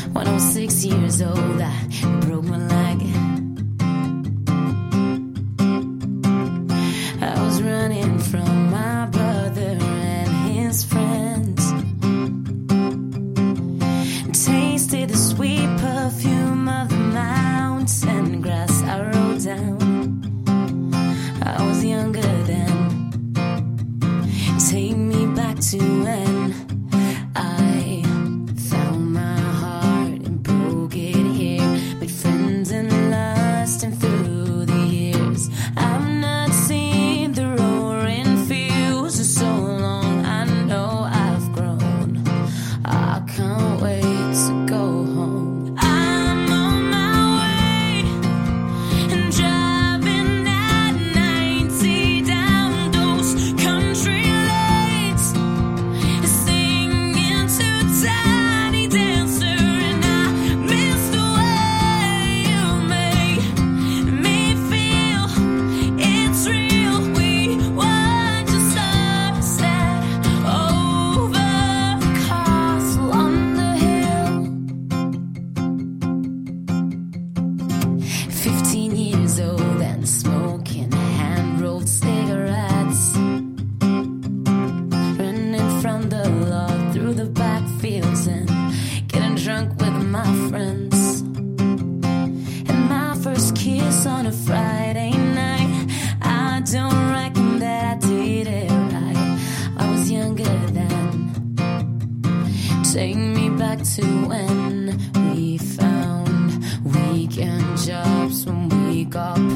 When I was 6 years old, I broke my leg. I was running from my brother and his friends. Tasted the sweet perfume of the mountain grass I rode down. I was younger then. Take me back to when I found my heart and broke it here. Made friends and lost and through the years. I've not seen the roaring fields in so long. I know I've grown. I can't wait to go home. I'm on my way and driving at 90 down those country lanes, singing to Tiny Dancer, and I miss the way you make me feel. It's real. We were just sunset over the castle on the hill. 15 years old and smoking hand-rolled cigarettes, running from the law through the back fields and getting drunk with my friends. And my first kiss on a Friday night, I don't reckon that I did it right. I was younger then. Take me back to when we found weekend jobs, when we got